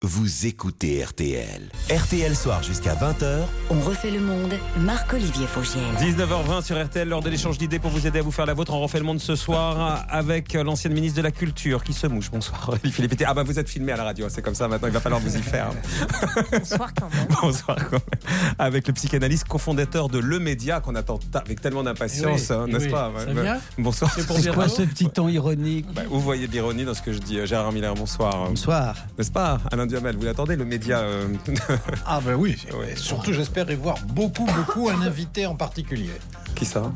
Vous écoutez RTL. RTL Soir jusqu'à 20h. On refait le monde, Marc-Olivier Fogiel. 19h20 sur RTL, lors de l'échange d'idées pour vous aider à vous faire la vôtre. On refait le monde ce soir avec l'ancienne ministre de la Culture qui se mouche. Bonsoir Philippe Pété. Ah bah vous êtes filmé à la radio, c'est comme ça maintenant, il va falloir vous y faire. Bonsoir quand même. Bonsoir quand même. Avec le psychanalyste cofondateur de Le Média qu'on attend avec tellement d'impatience, n'est-ce pas? Ça vient. Bonsoir. C'est quoi ce petit ton ironique? Vous voyez de l'ironie dans ce que je dis. Gérard Miller, bonsoir. Bonsoir. N'est-ce pas Alain Duhamel, vous l'attendez, Le Média Ah ben oui, Ouais. surtout j'espère y voir beaucoup un invité en particulier. Qui ça?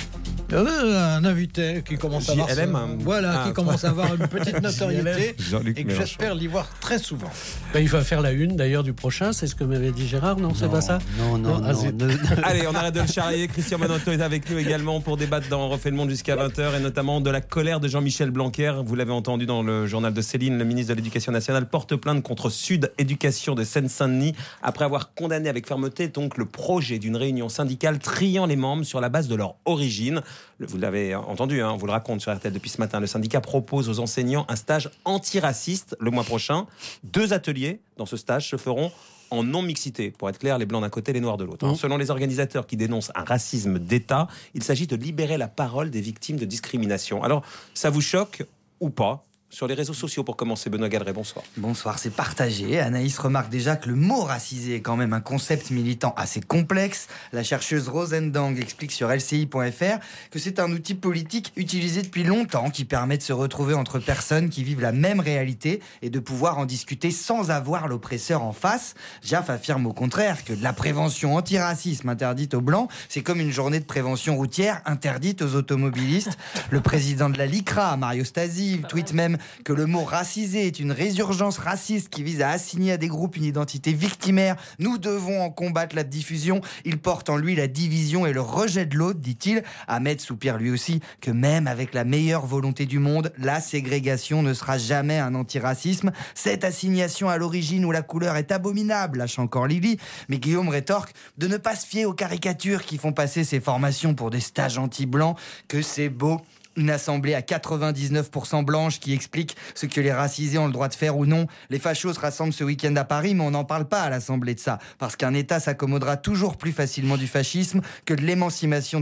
Un invité qui commence à avoir JLM, qui commence à avoir une petite notoriété Jean-Luc et que Mélenchon. j'espère l'y voir très souvent. Il va faire la une d'ailleurs du prochain, c'est ce que m'avait dit Gérard, non, c'est pas ça? Non. Allez, on arrête de le charrier. Christian Manotto est avec nous également pour débattre dans On refait le monde jusqu'à 20h et notamment de la colère de Jean-Michel Blanquer. Vous l'avez entendu dans le journal de Céline, le ministre de l'Éducation nationale porte plainte contre Sud Éducation de Seine-Saint-Denis après avoir condamné avec fermeté donc le projet d'une réunion syndicale triant les membres sur la base de leur origine. Vous l'avez entendu, on vous le raconte sur RTL depuis ce matin. Le syndicat propose aux enseignants un stage antiraciste le mois prochain. 2 ateliers dans ce stage se feront en non-mixité. Pour être clair, les blancs d'un côté, les noirs de l'autre. Selon les organisateurs qui dénoncent un racisme d'État, il s'agit de libérer la parole des victimes de discrimination. Alors, ça vous choque ou pas ? Sur les réseaux sociaux, pour commencer, Benoît Gadret, bonsoir. Bonsoir, c'est partagé. Anaïs remarque déjà que le mot racisé est quand même un concept militant assez complexe. La chercheuse Rose Ndang explique sur LCI.fr que c'est un outil politique utilisé depuis longtemps qui permet de se retrouver entre personnes qui vivent la même réalité et de pouvoir en discuter sans avoir l'oppresseur en face. Jaff affirme au contraire que de la prévention antiracisme interdite aux blancs, c'est comme une journée de prévention routière interdite aux automobilistes. Le président de la LICRA, Mario Stasi, tweet même que le mot racisé est une résurgence raciste qui vise à assigner à des groupes une identité victimaire. Nous devons en combattre la diffusion. Il porte en lui la division et le rejet de l'autre, dit-il. Ahmed soupire lui aussi que même avec la meilleure volonté du monde, la ségrégation ne sera jamais un antiracisme. Cette assignation à l'origine où la couleur est abominable, lâche encore Lily. Mais Guillaume rétorque de ne pas se fier aux caricatures qui font passer ces formations pour des stages anti-blancs, que c'est beau. Une assemblée à 99% blanche qui explique ce que les racisés ont le droit de faire ou non. Les fachos se rassemblent ce week-end à Paris, mais on n'en parle pas à l'Assemblée de ça. Parce qu'un État s'accommodera toujours plus facilement du fascisme que de l'émancipation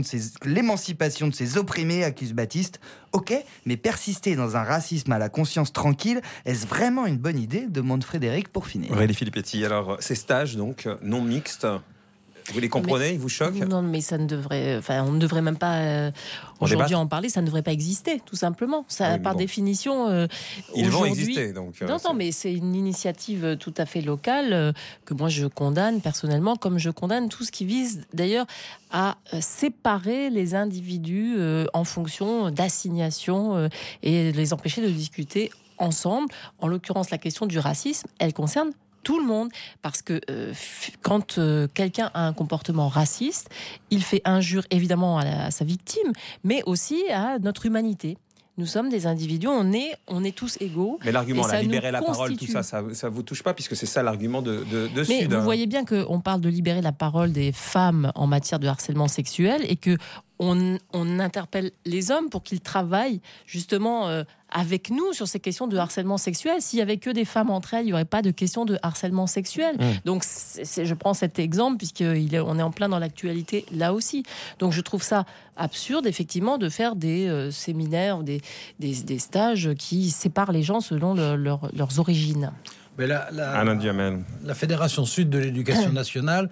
de ses opprimés, accuse Baptiste. Ok, mais persister dans un racisme à la conscience tranquille, est-ce vraiment une bonne idée ? Demande Frédéric pour finir. Aurélie Filippetti, alors ces stages donc non mixtes, vous les comprenez, ils vous choquent ? Non, mais ça ne devrait, on ne devrait même pas aujourd'hui en parler. Ça ne devrait pas exister, tout simplement. Ça, par définition, ils vont aujourd'hui, exister. Donc, non, mais c'est une initiative tout à fait locale que moi je condamne personnellement, comme je condamne tout ce qui vise d'ailleurs à séparer les individus en fonction d'assignation et les empêcher de discuter ensemble. En l'occurrence, la question du racisme, elle concerne tout le monde, parce que quand quelqu'un a un comportement raciste, il fait injure évidemment à sa victime, mais aussi à notre humanité. Nous sommes des individus, on est tous égaux. Mais l'argument, libérer la parole, tout ça, ça vous touche pas, puisque c'est ça l'argument de mais Sud. Vous voyez bien qu'on parle de libérer la parole des femmes en matière de harcèlement sexuel et que on interpelle les hommes pour qu'ils travaillent justement avec nous sur ces questions de harcèlement sexuel. S'il y avait que des femmes entre elles, il n'y aurait pas de questions de harcèlement sexuel. Donc je prends cet exemple puisqu'on est en plein dans l'actualité là aussi. Donc je trouve ça absurde effectivement de faire des séminaires, des stages qui séparent les gens selon leurs origines. Mais Alain Duhamel. La Fédération Sud de l'Éducation nationale,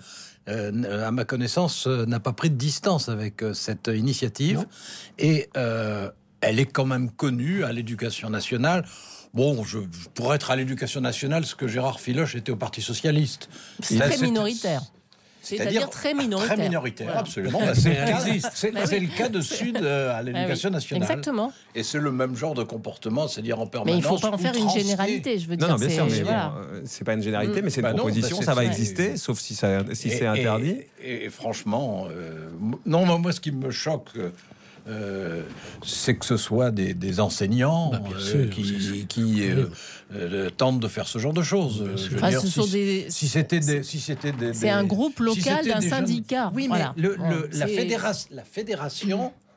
à ma connaissance, n'a pas pris de distance avec cette initiative. Non. Et elle est quand même connue à l'Éducation nationale. Bon, je pourrais être à l'Éducation nationale ce que Gérard Filoche était au Parti socialiste. C'est très minoritaire. C'est-à-dire très minoritaire. Très minoritaire, voilà. Absolument. C'est le cas de Sud à l'Éducation nationale. Exactement. Et c'est le même genre de comportement, c'est-à-dire en permanence. Mais il ne faut pas en faire une généralité, je veux dire. Non, bien sûr, mais c'est pas une généralité, mais c'est une proposition, ça va exister, sauf si c'est interdit. Et franchement, non, moi, ce qui me choque... c'est que ce soit des enseignants qui tentent de faire ce genre de choses. Si c'était c'est un groupe local d'un syndicat. Oui, mais voilà. la fédération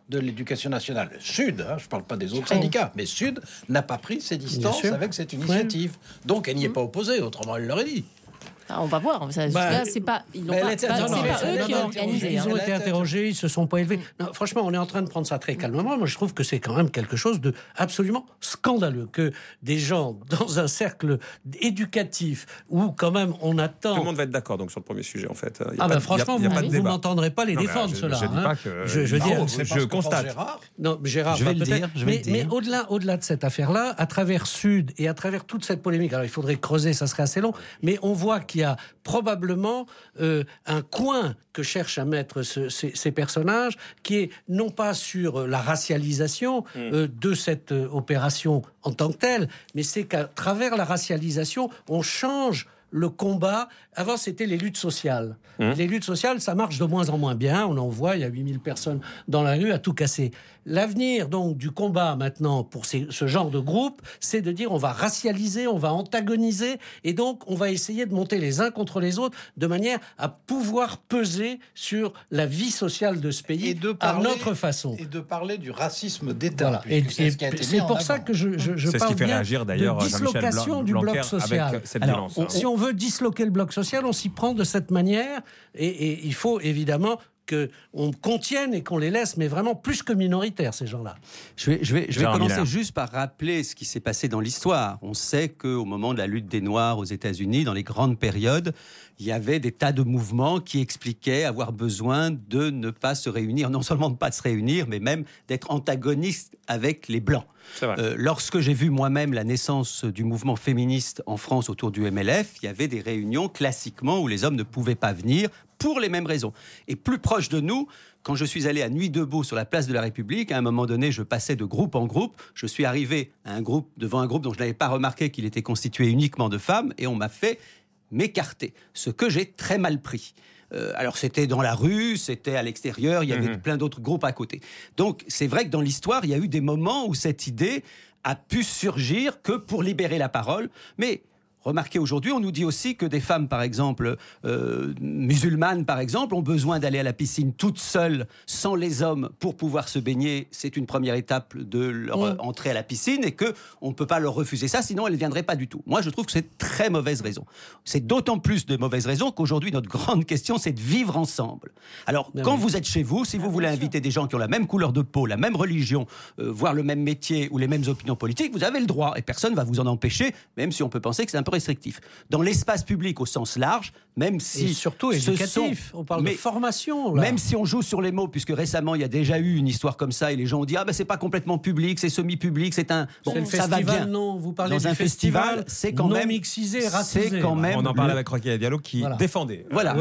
de l'éducation nationale. Sud, je ne parle pas des autres syndicats, mais Sud n'a pas pris ses distances avec cette initiative. Donc elle n'y est pas opposée, autrement elle l'aurait dit. On va voir. C'est pas eux qui ont organisé. Ils ont été interrogés, ils se sont pas élevés. Non, franchement, on est en train de prendre ça très calmement. Moi, je trouve que c'est quand même quelque chose de absolument scandaleux que des gens dans un cercle éducatif où quand même on attend. Tout le monde va être d'accord donc sur le premier sujet en fait. Franchement, vous n'entendrez pas les défendre cela. Je dis pas que. Je constate. Non, Gérard. Je vais le dire. Mais au-delà de cette affaire-là, à travers Sud et à travers toute cette polémique, alors il faudrait creuser, ça serait assez long, mais on voit qu'il y a probablement un coin que cherchent à mettre ces personnages, qui est non pas sur la racialisation de cette opération en tant que telle, mais c'est qu'à travers la racialisation, on change le combat. Avant, c'était les luttes sociales. Les luttes sociales, ça marche de moins en moins bien. On en voit, il y a 8000 personnes dans la rue à tout casser. L'avenir, donc, du combat, maintenant, pour ce genre de groupe, c'est de dire on va racialiser, on va antagoniser, et donc, on va essayer de monter les uns contre les autres, de manière à pouvoir peser sur la vie sociale de ce pays, à notre façon. Et de parler du racisme d'État. Voilà. Et c'est pour ça que je c'est parle ce qui fait bien réagir, d'ailleurs, de dislocation du bloc social. Avec cette Alors, violence. si on veut disloquer le bloc social, on s'y prend de cette manière, et il faut évidemment qu'on contienne et qu'on les laisse, mais vraiment plus que minoritaires, ces gens-là. Je vais commencer Miller. juste par rappeler ce qui s'est passé dans l'histoire. On sait qu'au moment de la lutte des Noirs aux États-Unis, dans les grandes périodes, il y avait des tas de mouvements qui expliquaient avoir besoin de ne pas se réunir, non seulement de ne pas se réunir, mais même d'être antagonistes avec les Blancs. Lorsque j'ai vu moi-même la naissance du mouvement féministe en France autour du MLF, il y avait des réunions classiquement où les hommes ne pouvaient pas venir pour les mêmes raisons. Et plus proche de nous, quand je suis allé à Nuit debout sur la place de la République, à un moment donné, je passais de groupe en groupe. Je suis arrivé devant un groupe dont je n'avais pas remarqué qu'il était constitué uniquement de femmes, et on m'a fait m'écarter, ce que j'ai très mal pris. Alors c'était dans la rue, c'était à l'extérieur, il y avait plein d'autres groupes à côté. Donc c'est vrai que dans l'histoire, il y a eu des moments où cette idée a pu surgir que pour libérer la parole, mais remarquez, aujourd'hui, on nous dit aussi que des femmes, par exemple, musulmanes, par exemple, ont besoin d'aller à la piscine toutes seules, sans les hommes, pour pouvoir se baigner. C'est une première étape de leur entrée à la piscine, et qu'on ne peut pas leur refuser ça, sinon elles ne viendraient pas du tout. Moi, je trouve que c'est une très mauvaise raison. C'est d'autant plus de mauvaise raison qu'aujourd'hui, notre grande question, c'est de vivre ensemble. Alors, quand vous êtes chez vous, si vous voulez inviter des gens qui ont la même couleur de peau, la même religion, voire le même métier ou les mêmes opinions politiques, vous avez le droit, et personne ne va vous en empêcher, même si on peut penser que c'est un peu restrictif. Dans l'espace public au sens large, même si... Et surtout éducatif, on parle de formation. Là. Même si on joue sur les mots, puisque récemment, il y a déjà eu une histoire comme ça, et les gens ont dit « Ah ben c'est pas complètement public, c'est semi-public, c'est un... » Bon, c'est le ça festival, va bien. Non, vous parlez dans du festival, c'est quand non même mixisé, racisé. C'est quand même... On en parle avec Rocky Diallo qui défendait. Voilà,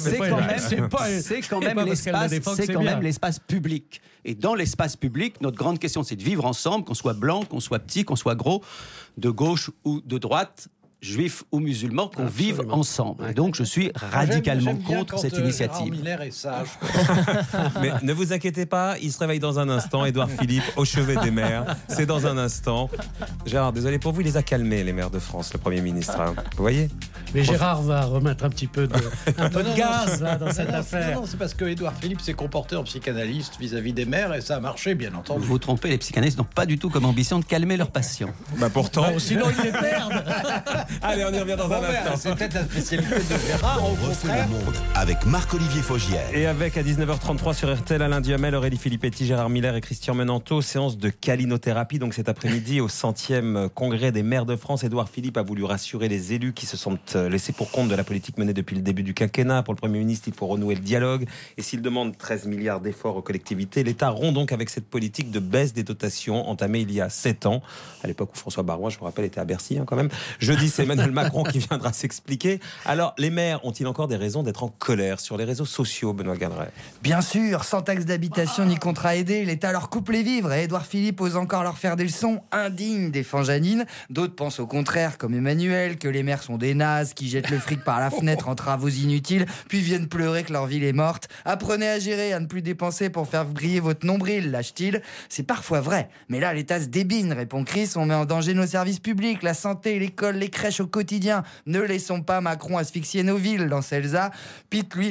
c'est quand même l'espace public. Et dans l'espace public, notre grande question, c'est de vivre ensemble, qu'on soit blanc, qu'on soit petit, qu'on soit gros, de gauche ou de droite, juifs ou musulmans, qu'on vive ensemble. Et donc, je suis radicalement contre cette initiative. Gérard Miller est sage. Mais ne vous inquiétez pas, il se réveille dans un instant. Édouard Philippe, au chevet des maires. C'est dans un instant. Gérard, désolé pour vous, il les a calmés, les maires de France, le Premier ministre. Hein. Vous voyez ? Mais Gérard va remettre un petit peu de gaz là, dans cette affaire. Non, c'est parce que Édouard Philippe s'est comporté en psychanalyste vis-à-vis des maires, et ça a marché, bien entendu. Vous vous trompez, les psychanalystes n'ont pas du tout comme ambition de calmer leurs patients. Pourtant... sinon, ils les perdent. Allez, on y revient dans un instant. C'est peut-être la spécialité de Gérard. On refait le monde avec Marc-Olivier Fogiel. Et avec à 19h33 sur RTL, Alain Duhamel, Aurélie Filippetti, Gérard Miller et Christian Menanteau, séance de calinothérapie. Donc cet après-midi, au 100e congrès des maires de France, Édouard Philippe a voulu rassurer les élus qui se sont laissés pour compte de la politique menée depuis le début du quinquennat. Pour le Premier ministre, il faut renouer le dialogue. Et s'il demande 13 milliards d'efforts aux collectivités, l'État rompt donc avec cette politique de baisse des dotations entamée il y a 7 ans. À l'époque où François Baroin, je vous rappelle, était à Bercy quand même. Jeudi, c'est Emmanuel Macron qui viendra s'expliquer. Alors, les maires ont-ils encore des raisons d'être en colère sur les réseaux sociaux, Benoît Ganeret ? Bien sûr, sans taxe d'habitation ni contrat aidé, l'État leur coupe les vivres et Édouard Philippe ose encore leur faire des leçons indignes défend Janine. D'autres pensent au contraire, comme Emmanuel, que les maires sont des nazes qui jettent le fric par la fenêtre en travaux inutiles, puis viennent pleurer que leur ville est morte. Apprenez à gérer, à ne plus dépenser pour faire briller votre nombril, lâche-t-il. C'est parfois vrai, mais là l'État se débine, répond Chris, on met en danger nos services publics, la santé, l'école, les crèches au quotidien. Ne laissons pas Macron asphyxier nos villes, lance Elsa. Pete, lui,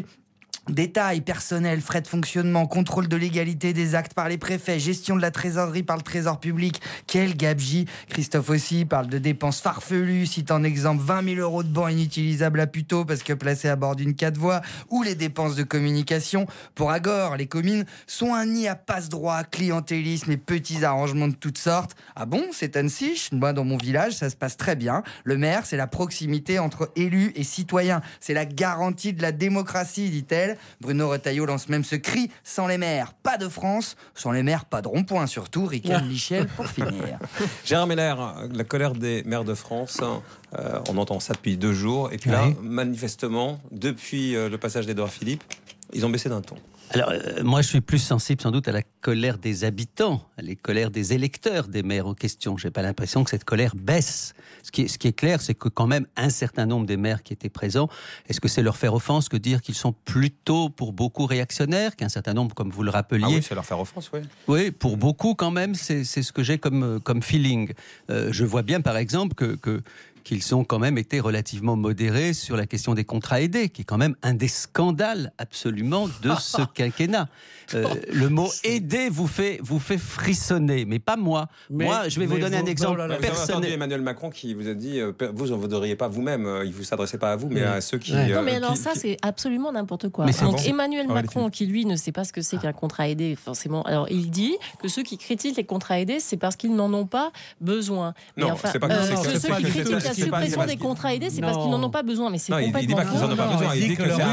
Détails, personnel, frais de fonctionnement, contrôle de légalité des actes par les préfets, gestion de la trésorerie par le trésor public. Quel gabegie. Christophe aussi parle de dépenses farfelues, cite en exemple 20 000 € de bancs inutilisables à Puteaux parce que placés à bord d'une 4 voies, ou les dépenses de communication. Pour Agor, les communes sont un nid à passe-droit, clientélisme et petits arrangements de toutes sortes. Ah bon, c'est Annecy? Moi, dans mon village, ça se passe très bien. Le maire, c'est la proximité entre élus et citoyens. C'est la garantie de la démocratie, dit-elle. Bruno Retailleau lance même ce cri: sans les maires, pas de France. Sans les maires, pas de rond-point. Surtout, ricane Michel pour finir. Gérard Miller, la colère des maires de France, on entend ça depuis 2 jours. Et puis là, manifestement, depuis le passage d'Édouard Philippe, ils ont baissé d'un ton. Alors, moi, je suis plus sensible sans doute à la colère des habitants, à la colère des électeurs des maires en question. Je n'ai pas l'impression que cette colère baisse. Ce qui est clair, c'est que quand même un certain nombre des maires qui étaient présents, est-ce que c'est leur faire offense que dire qu'ils sont plutôt pour beaucoup réactionnaires, qu'un certain nombre, comme vous le rappeliez... Ah oui, c'est leur faire offense, oui. Oui, pour beaucoup quand même, c'est ce que j'ai comme feeling. Je vois bien par exemple qu'ils ont quand même été relativement modérés sur la question des contrats aidés, qui est quand même un des scandales absolument de ce quinquennat. Le mot aider vous fait frissonner, mais pas moi. Moi, je vais vous donner un exemple personnel. Vous avez entendu Emmanuel Macron qui vous a dit, vous ne voudriez pas vous-même, il ne vous s'adressait pas à vous, mais à ceux qui... Non, mais alors ça, c'est absolument n'importe quoi. Donc Emmanuel Macron, qui lui ne sait pas ce que c'est qu'un contrat aidé, forcément, alors il dit que ceux qui critiquent les contrats aidés, c'est parce qu'ils n'en ont pas besoin. Non, c'est pas ceux qui critiquent la suppression des contrats aidés, c'est parce qu'ils n'en ont pas besoin. Mais c'est complètement... Il dit pas qu'ils n'en ont pas besoin, il dit que c'est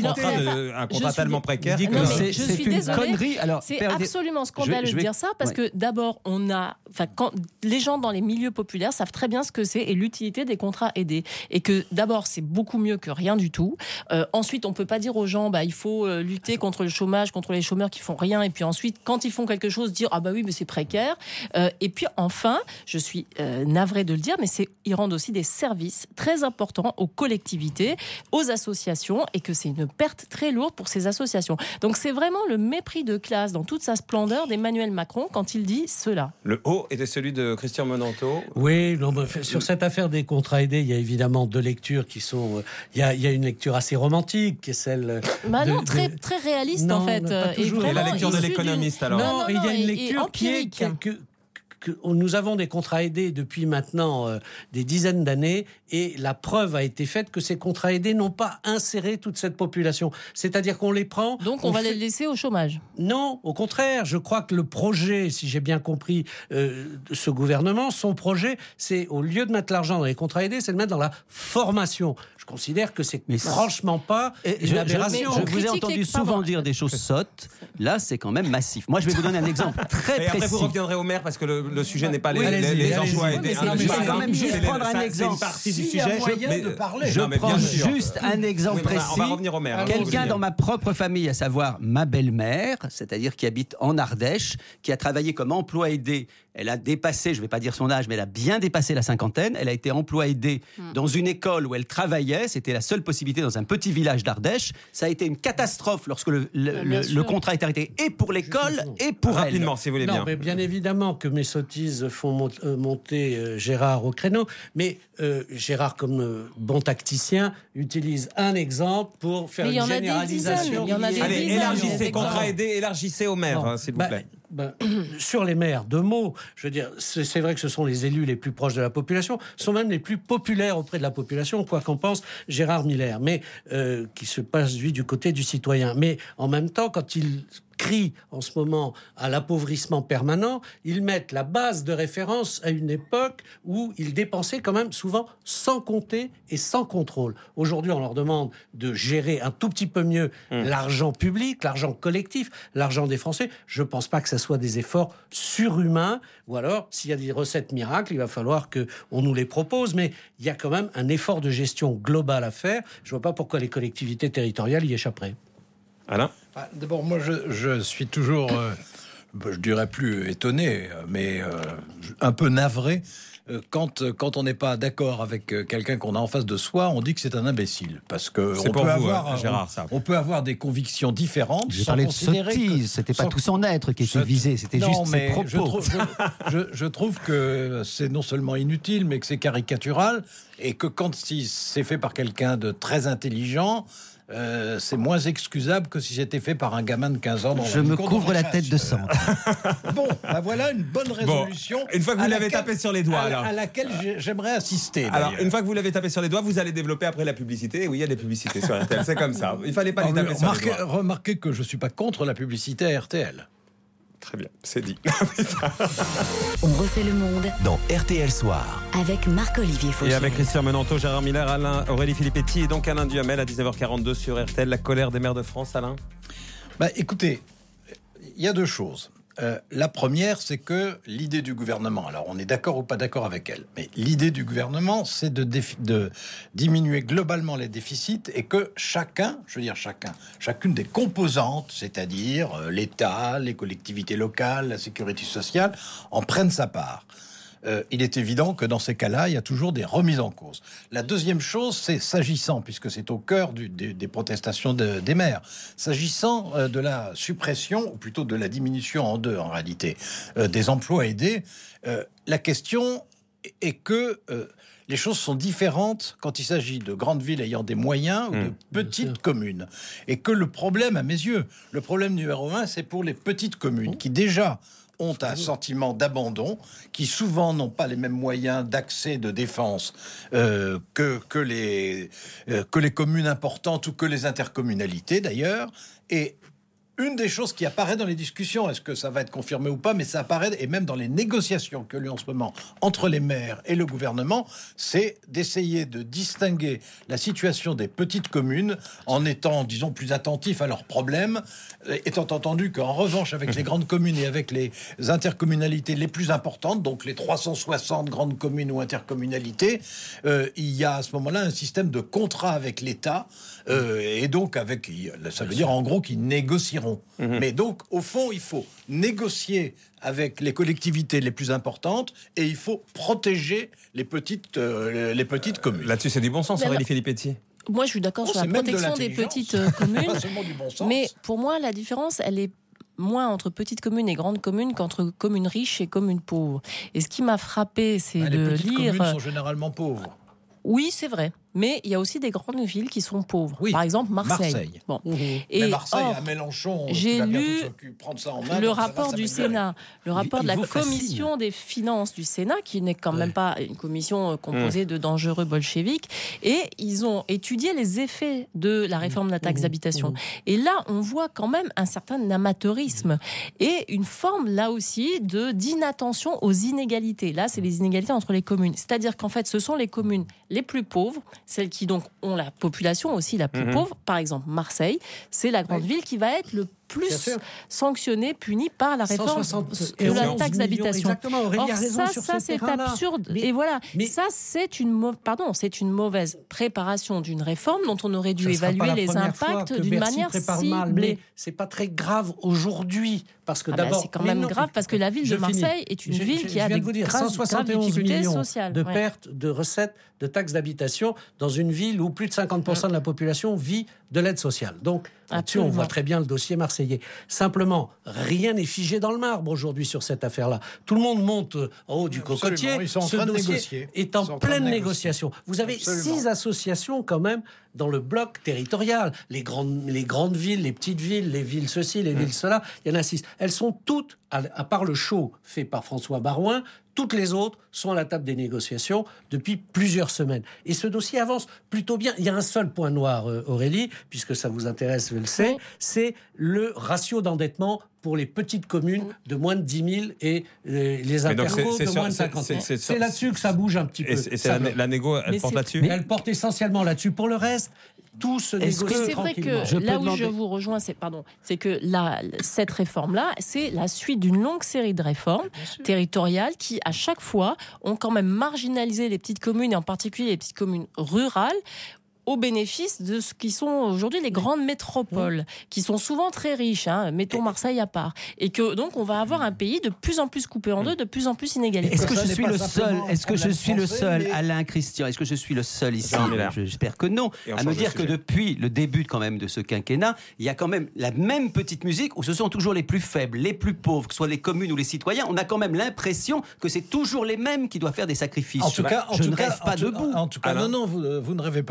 un contrat tellement précaire. Je suis désolée. C'est absolument scandaleux de dire ça, parce que d'abord, quand les gens dans les milieux populaires savent très bien ce que c'est et l'utilité des contrats aidés. Et que d'abord, c'est beaucoup mieux que rien du tout. Ensuite, on ne peut pas dire aux gens, il faut lutter contre le chômage, contre les chômeurs qui font rien. Et puis ensuite, quand ils font quelque chose, dire, ah bah oui, mais c'est précaire. Et puis enfin, je suis navrée de le dire, mais ils rendent aussi des services très importants aux collectivités, aux associations, et que c'est une perte très lourde pour ces associations. Donc c'est vraiment le mépris de classe dans toute sa splendeur d'Emmanuel Macron quand il dit cela. Le haut était celui de Christian Menanteau. Oui, sur cette affaire des contrats aidés, il y a évidemment 2 lectures qui sont... Il y a une lecture assez romantique, qui est celle... très réaliste en fait. Et la lecture de l'économiste alors. Non, il y a une lecture qui est... Nous avons des contrats aidés depuis maintenant des dizaines d'années, et la preuve a été faite que ces contrats aidés n'ont pas inséré toute cette population. C'est-à-dire qu'on les prend... Donc on va les laisser au chômage. Non, au contraire. Je crois que le projet, si j'ai bien compris ce gouvernement, son projet, c'est, au lieu de mettre l'argent dans les contrats aidés, c'est de mettre dans la formation. Je considère que c'est franchement pas une aberration. Je vous ai entendu souvent dire des choses sottes. Là, c'est quand même massif. Moi, je vais vous donner un exemple très précis. Après, vous reviendrez au maire parce que le sujet n'est pas les emplois aidés. Je vais quand même juste prendre un exemple. C'est une partie du sujet. Je prends juste un exemple précis. On va revenir au maire. Quelqu'un dans ma propre famille, à savoir ma belle-mère, c'est-à-dire qui habite en Ardèche, qui a travaillé comme emploi aidé. Elle a dépassé, je ne vais pas dire son âge, mais elle a bien dépassé la cinquantaine. Elle a été emploi aidé dans une école où elle travaillait. C'était la seule possibilité dans un petit village d'Ardèche. Ça a été une catastrophe lorsque le contrat est arrêté, et pour l'école et pour elle. Rapidement, si vous voulez bien. Non, mais bien évidemment que mes sottises font monter Gérard au créneau. Mais Gérard, comme bon tacticien, utilise un exemple pour faire une généralisation. Il y en a des Allez, dizaines. élargissez contrat aidé, élargissez au maire, s'il vous plaît. Sur les maires, 2 mots. Je veux dire, c'est vrai que ce sont les élus les plus proches de la population, sont même les plus populaires auprès de la population, quoi qu'en pense Gérard Miller, mais qui se passe lui du côté du citoyen. Mais en même temps, quand il crie en ce moment à l'appauvrissement permanent, ils mettent la base de référence à une époque où ils dépensaient quand même souvent sans compter et sans contrôle. Aujourd'hui, on leur demande de gérer un tout petit peu mieux l'argent public, l'argent collectif, l'argent des Français. Je ne pense pas que ça soit des efforts surhumains, ou alors, s'il y a des recettes miracles, il va falloir qu'on nous les propose, mais il y a quand même un effort de gestion global à faire. Je ne vois pas pourquoi les collectivités territoriales y échapperaient. Alain ? D'abord, moi, je suis toujours, je dirais plus étonné, mais un peu navré. Quand on n'est pas d'accord avec quelqu'un qu'on a en face de soi, on dit que c'est un imbécile. Parce que on peut avoir des convictions différentes. J'ai parlé de sottise, c'était pas tout son être qui était visé, c'était juste ses propos. Je trouve que c'est non seulement inutile, mais que c'est caricatural, et que quand c'est fait par quelqu'un de très intelligent, c'est moins excusable que si c'était fait par un gamin de 15 ans. Je me couvre la tête de sang. Bon, voilà une bonne résolution. Bon, une fois que vous l'avez tapé sur les doigts, à laquelle j'aimerais assister. Alors, une fois que vous l'avez tapé sur les doigts, vous allez développer après la publicité. Et oui, il y a des publicités sur RTL, c'est comme ça. Il fallait pas les taper sur les doigts. Remarquez que je suis pas contre la publicité à RTL. Très bien, c'est dit. On refait le monde Dans RTL Soir. avec Marc-Olivier Et Fogiel. avec Christian Menanto, Gérard Miller, Aurélie Filippetti et donc Alain Duhamel à 19h42 sur RTL. La colère des maires de France, Alain. Écoutez, il y a deux choses. La première, c'est que l'idée du gouvernement, alors on est d'accord ou pas d'accord avec elle, mais l'idée du gouvernement, c'est de diminuer globalement les déficits et que chacune des composantes, c'est-à-dire l'État, les collectivités locales, la sécurité sociale, en prennent sa part. Il est évident que dans ces cas-là, il y a toujours des remises en cause. La deuxième chose, c'est s'agissant, puisque c'est au cœur des protestations des maires, s'agissant de la suppression, ou plutôt de la diminution en deux en réalité, des emplois aidés, la question est que les choses sont différentes quand il s'agit de grandes villes ayant des moyens ou de petites communes. Et que le problème, à mes yeux, le problème numéro un, c'est pour les petites communes qui déjà ont un sentiment d'abandon, qui souvent n'ont pas les mêmes moyens d'accès, de défense que les communes importantes ou que les intercommunalités d'ailleurs. Et une des choses qui apparaît dans les discussions, est-ce que ça va être confirmé ou pas, mais ça apparaît, et même dans les négociations que lieu en ce moment entre les maires et le gouvernement, c'est d'essayer de distinguer la situation des petites communes en étant, disons, plus attentif à leurs problèmes, étant entendu qu'en revanche, avec les grandes communes et avec les intercommunalités les plus importantes, donc les 360 grandes communes ou intercommunalités, il y a à ce moment-là un système de contrat avec l'État, et donc ça veut dire en gros qu'ils négocieront. Mais donc, au fond, il faut négocier avec les collectivités les plus importantes et il faut protéger les petites communes. Là-dessus, c'est du bon sens, Aurélie Filippetti. Moi, je suis d'accord sur la protection des petites communes. Pas seulement du bon sens. Mais pour moi, la différence, elle est moins entre petites communes et grandes communes qu'entre communes riches et communes pauvres. Et ce qui m'a frappé, c'est de les petites lire... communes sont généralement pauvres. Oui, c'est vrai. Mais il y a aussi des grandes villes qui sont pauvres. Oui, Par exemple, Marseille. Bon. Et mais Marseille, à Mélenchon, j'ai lu prendre ça en main, le donc rapport du Sénat, le rapport de la commission des finances du Sénat, qui n'est quand même pas une commission composée de dangereux bolcheviks, et ils ont étudié les effets de la réforme de la taxe d'habitation. Et là, on voit quand même un certain amateurisme et une forme, là aussi, d'inattention aux inégalités. Là, c'est les inégalités entre les communes. C'est-à-dire qu'en fait, ce sont les communes les plus pauvres, celles qui donc ont la population aussi la plus pauvre. Par exemple, Marseille, c'est la grande ville qui va être le plus sanctionnée, punie par la réforme de la taxe d'habitation. Exactement, Aurélie a raison sur ça ce c'est terrain-là. absurde. Mais- Et voilà, mais- ça c'est une mauvaise préparation d'une réforme dont on aurait dû Ça sera pas évaluer la les première fois impacts que d'une Bercy manière prépare mal, ciblée. mais c'est pas très grave aujourd'hui parce que Ah bah, d'abord c'est quand même grave parce que la ville de Marseille est une ville qui a des graves 171 difficultés millions sociales. de Ouais. pertes de recettes de taxes d'habitation dans une ville où plus de 50% de la population vit de l'aide sociale. Donc là-dessus, on Absolument. voit très bien le dossier marseillais. Simplement, rien n'est figé dans le marbre aujourd'hui sur cette affaire-là. Tout le monde monte en haut du Absolument, cocotier. ils sont en Ce train de dossier négocier. est en Ils sont en train pleine de négocier. négociation. Vous avez Absolument. 6 associations quand même dans le bloc territorial. Les grandes villes, les petites villes, les villes ceci, les villes cela. Il y en a 6. Elles sont toutes, à part le show fait par François Barouin, toutes les autres sont à la table des négociations depuis plusieurs semaines. Et ce dossier avance plutôt bien. Il y a un seul point noir, Aurélie, puisque ça vous intéresse, je le sais, Oui. c'est le ratio d'endettement pour les petites communes de moins de 10 000 et les Mais donc, intercos c'est de sur- moins de c'est- 50 000. c'est- C'est là-dessus que ça bouge un petit peu. Et c'est Ça bloque. la négo, elle Mais porte c'est- là-dessus. Mais elle porte essentiellement là-dessus. Pour le reste, tout se Est-ce négocie que c'est vrai tranquillement. que là où je vous rejoins, c'est que cette réforme-là, c'est la suite d'une longue série de réformes territoriales qui, à chaque fois, ont quand même marginalisé les petites communes et en particulier les petites communes rurales au bénéfice de ce qui sont aujourd'hui les grandes métropoles, qui sont souvent très riches, mettons Marseille à part. Et que donc on va avoir un pays de plus en plus coupé en deux, de plus en plus inégalitaire. Est-ce que Ça je n'est suis pas le simplement seul un Est-ce que je problème suis le français, seul, mais- Alain Christian? Est-ce que je suis le seul ici? Jean Miller. J'espère que non. Et on À change me de dire que sujet. depuis le début quand même de ce quinquennat, il y a quand même la même petite musique où ce sont toujours les plus faibles, les plus pauvres, que ce soit les communes ou les citoyens. On a quand même l'impression que c'est toujours les mêmes qui doivent faire des sacrifices. En tout cas, je ne rêve pas debout. En tout cas, Alain. non, vous ne rêvez pas du tout.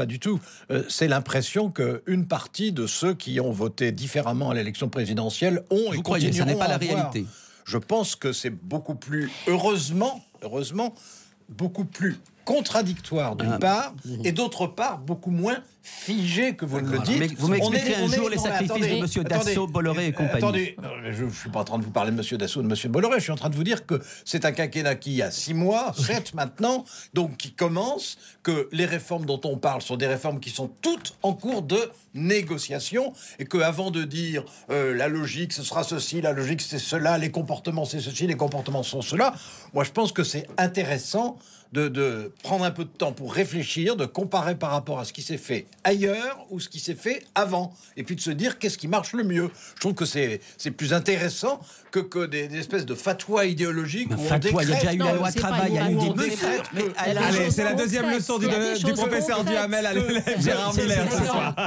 c'est l'impression qu'une partie de ceux qui ont voté différemment à l'élection présidentielle ont et Vous croyez, ça continueront n'est pas à la avoir. réalité. Je pense que c'est beaucoup plus, heureusement, beaucoup plus contradictoire d'une part, et d'autre part, beaucoup moins figé que vous le dites. Mais vous m'expliquerez un jour les sacrifices de monsieur Dassault, Bolloré et compagnie. Attendez, je ne suis pas en train de vous parler de monsieur Dassault, de monsieur Bolloré, je suis en train de vous dire que c'est un quinquennat qui a 6 mois, 7 maintenant, donc qui commence, que les réformes dont on parle sont des réformes qui sont toutes en cours de négociation, et qu'avant de dire la logique ce sera ceci, la logique c'est cela, les comportements c'est ceci, les comportements sont cela, moi je pense que c'est intéressant de prendre un peu de temps pour réfléchir, de comparer par rapport à ce qui s'est fait ailleurs ou ce qui s'est fait avant, et puis de se dire qu'est-ce qui marche le mieux. Je trouve que c'est plus intéressant que des espèces de fatwas idéologiques. Fatwa, il y a déjà eu la loi travail, il y a eu des mesures. Allez, c'est la deuxième leçon du professeur Duhamel à l'élève Gérard Miller ce soir.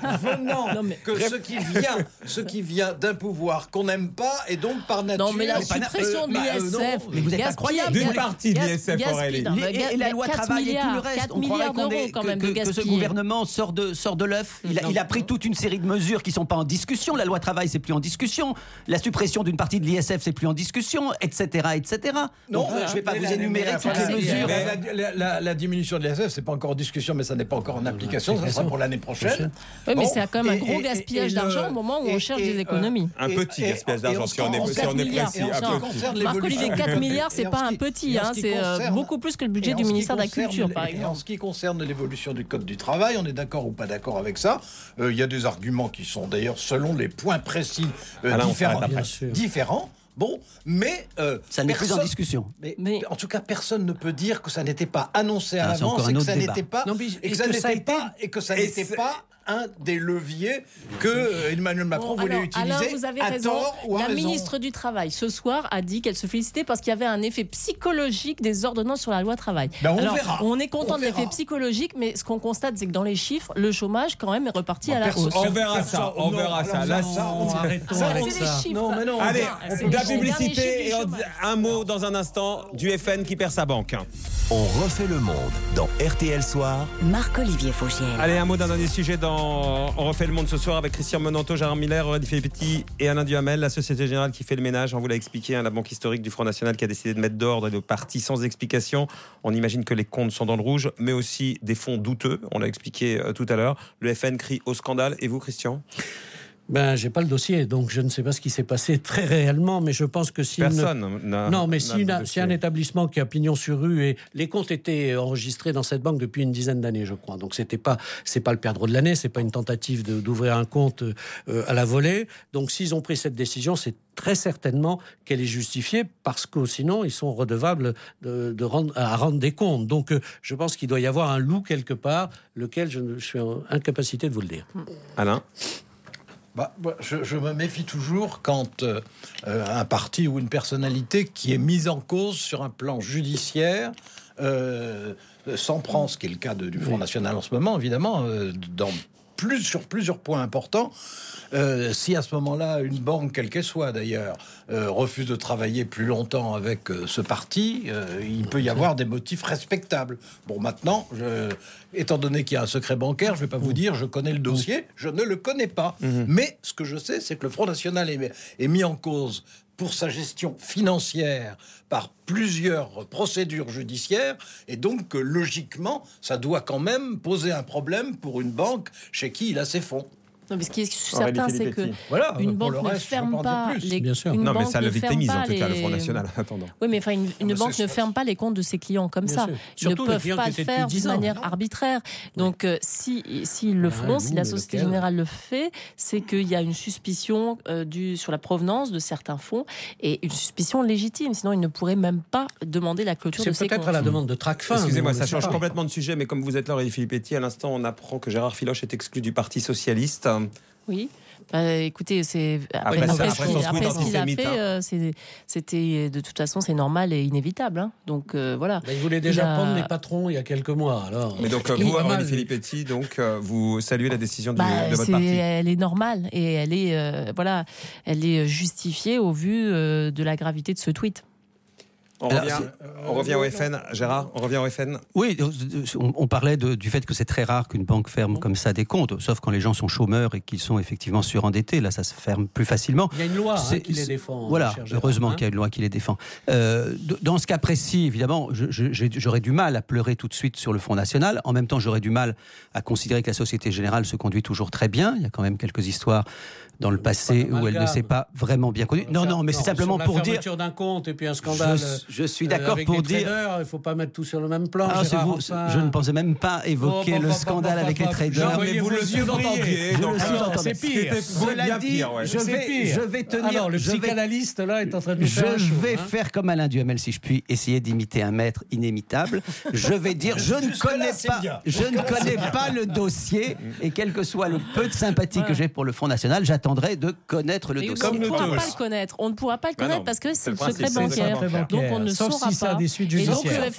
Ce qui vient d'un pouvoir qu'on n'aime pas, et donc par nature... Non, mais la suppression de l'ISF... Mais vous êtes incroyable. D'une partie de l'ISF, Aurélie. Et la loi travail et tout le reste, on croirait que ce gouvernement sort de l'œuf. Il a pris toute une série de mesures qui ne sont pas en discussion. La loi travail, c'est plus en discussion. La suppression d'une partie de l'ISF, c'est plus en discussion, etc., etc. Non, donc, je ne vais pas vous énumérer toutes les mesures. La diminution de l'ISF, c'est pas encore en discussion, mais ça n'est pas encore en application. Ça sera pour l'année prochaine. Oui, mais c'est quand même un gros gaspillage d'argent au moment où on cherche des économies. Un petit gaspillage d'argent, si on est précis. Marc-Olivier, 4 milliards, c'est pas un petit, c'est beaucoup plus que le budget du ministère de la Culture, par exemple. En ce qui concerne l'évolution du Code du travail, on est d'accord ou pas d'accord avec ça. Il y a des arguments qui sont d'ailleurs selon les points précis différents. Bon, mais ça n'est plus en discussion. Mais en tout cas, personne ne peut dire que ça n'était pas annoncé à l'avance et que ça n'était pas un des leviers que Emmanuel Macron voulait utiliser vous avez à raison. tort ou à la raison. ministre du Travail, ce soir, a dit qu'elle se félicitait parce qu'il y avait un effet psychologique des ordonnances sur la loi travail. On verra. On est content de l'effet psychologique, mais ce qu'on constate, c'est que dans les chiffres, le chômage, quand même, est reparti à la hausse. On verra ça. Non, mais non. Allez, de la publicité et un mot dans un instant du FN qui perd sa banque. On refait le monde dans RTL Soir. Marc-Olivier Faugiel. Allez, un mot d'un dernier sujet dans On refait le monde ce soir avec Christian Menanto, Gérard Miller, Aurélie Petit et Alain Duhamel. La Société Générale qui fait le ménage, on vous l'a expliqué, la banque historique du Front National qui a décidé de mettre d'ordre et de partir sans explication. On imagine que les comptes sont dans le rouge, mais aussi des fonds douteux, on l'a expliqué tout à l'heure. Le FN crie au scandale. Et vous, Christian ? J'ai pas le dossier, donc je ne sais pas ce qui s'est passé très réellement, mais je pense que si si un établissement qui a pignon sur rue et les comptes étaient enregistrés dans cette banque depuis une dizaine d'années, je crois. Donc c'est pas le perdreau de l'année, c'est pas une tentative d'ouvrir un compte à la volée. Donc s'ils ont pris cette décision, c'est très certainement qu'elle est justifiée parce que sinon ils sont redevables à rendre des comptes. Donc je pense qu'il doit y avoir un loup quelque part, lequel je suis en incapacité de vous le dire. Alain ? Je me méfie toujours quand un parti ou une personnalité qui est mise en cause sur un plan judiciaire s'en prend, ce qui est le cas du Front National en ce moment, évidemment, sur plusieurs points importants. Si à ce moment-là, une banque, quelle qu'elle soit d'ailleurs, refuse de travailler plus longtemps avec ce parti, il peut y avoir des motifs respectables. Bon, maintenant, étant donné qu'il y a un secret bancaire, je ne vais pas vous dire, je connais le dossier, je ne le connais pas. Mais ce que je sais, c'est que le Front National est mis en cause pour sa gestion financière par plusieurs procédures judiciaires, et donc logiquement, ça doit quand même poser un problème pour une banque chez qui il a ses fonds. Non, mais ce qui est certain, c'est que une banque ne ferme pas les. Bien sûr. Non, mais ça le victimise en tout cas, le Front National. Attendant. Oui, mais enfin, une banque ne ferme pas les comptes de ses clients comme ça. Ils ne peuvent pas le faire d'une manière arbitraire. Donc, s'ils le font, si la Société Générale le fait, c'est qu'il y a une suspicion sur la provenance de certains fonds et une suspicion légitime. Sinon, ils ne pourraient même pas demander la clôture de ces comptes. C'est peut-être à la demande de Tracfin. Excusez-moi, ça change complètement de sujet, mais comme vous êtes là, Aurélie Filippetti, à l'instant, on apprend que Gérard Filoche est exclu du Parti socialiste. Oui. Écoutez, après ce qu'il a fait, c'était de toute façon c'est normal et inévitable. Hein. Donc voilà. Il voulait déjà prendre les patrons il y a quelques mois. Alors. Mais donc vous, Aurélie Filippetti, vous saluez la décision de votre parti. Elle est normale et elle est justifiée au vu de la gravité de ce tweet. On revient au FN, Gérard, on revient au FN. Oui, on parlait du fait que c'est très rare qu'une banque ferme comme ça des comptes, sauf quand les gens sont chômeurs et qu'ils sont effectivement surendettés. Là, ça se ferme plus facilement. Il y a une loi qui les défend. Voilà, heureusement qu'il y a une loi qui les défend. Dans ce cas précis, évidemment, j'aurais du mal à pleurer tout de suite sur le Front National. En même temps, j'aurais du mal à considérer que la Société Générale se conduit toujours très bien. Il y a quand même quelques histoires dans le passé où elle ne s'est pas vraiment bien conduite. Non, mais c'est simplement pour dire... La fermeture d'un compte et puis un scandale... Je suis d'accord pour dire... Il ne faut pas mettre tout sur le même plan. Je ne pensais même pas évoquer le scandale avec les traders. Mais vous le sous-entendiez. C'est pire. Cela dit, je vais tenir... Alors, le psychanalyste, là, est en train de Je vais faire comme Alain Duhamel, si je puis essayer d'imiter un maître inimitable. Je vais dire, je ne connais pas le dossier, et quel que soit le peu de sympathie que j'ai pour le Front National, j'attendrai de connaître le dossier. On ne pourra pas le connaître. On ne pourra pas le connaître parce que c'est le secret bancaire. Donc on ne saura pas. Ça a des suites judiciaires.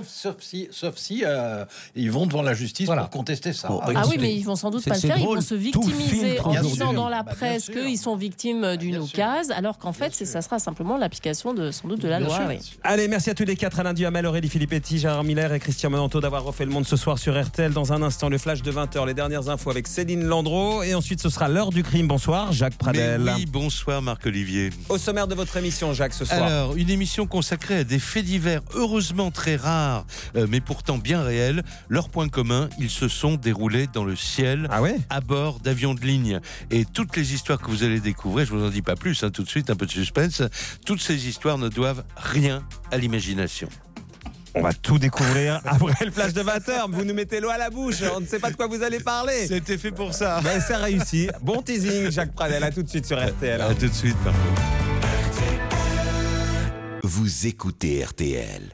Sauf si ils vont devant la justice pour contester ça. Oui, mais ils vont sans doute pas le faire. Ils vont se victimiser en disant dans la presse qu'ils sont victimes d'une oukase, alors qu'en fait, ça sera simplement l'application sans doute de la loi. Allez, merci à tous les quatre, Alain Duhamel, Aurélie Filippetti, Gérard Miller et Christian Menanteau d'avoir refait le monde ce soir sur RTL. Dans un instant, le flash de 20h, les dernières infos avec Céline Landreau. Et ensuite, ce sera l'heure du crime. Bonsoir, Jacques Pradel. Mais oui, bonsoir Marc-Olivier. Au sommaire de votre émission, Jacques, ce soir. Alors, une émission consacrée à des faits divers, heureusement très rares, mais pourtant bien réels. Leur point commun, ils se sont déroulés dans le ciel, à bord d'avions de ligne. Et toutes les histoires que vous allez découvrir, je vous en dis pas plus, tout de suite, un peu de suspense, toutes ces histoires ne doivent rien à l'imagination. On va tout découvrir après le flash de 20h. Vous nous mettez l'eau à la bouche. On ne sait pas de quoi vous allez parler. C'était fait pour ça. Mais c'est réussi. Bon teasing, Jacques Pradel. À tout de suite sur RTL. À tout de suite. Vous écoutez RTL.